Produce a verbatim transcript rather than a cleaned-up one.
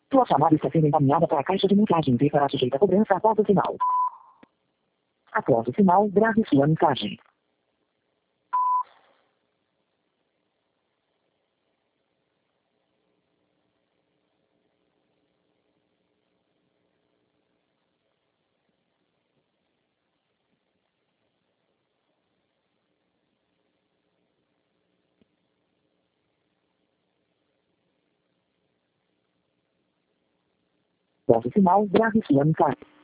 Sua chamada está sendo encaminhada para a caixa de mensagens e será sujeita a cobrança após o sinal. Após o sinal, grave sua mensagem. Após o sinal, grave sua mensagem.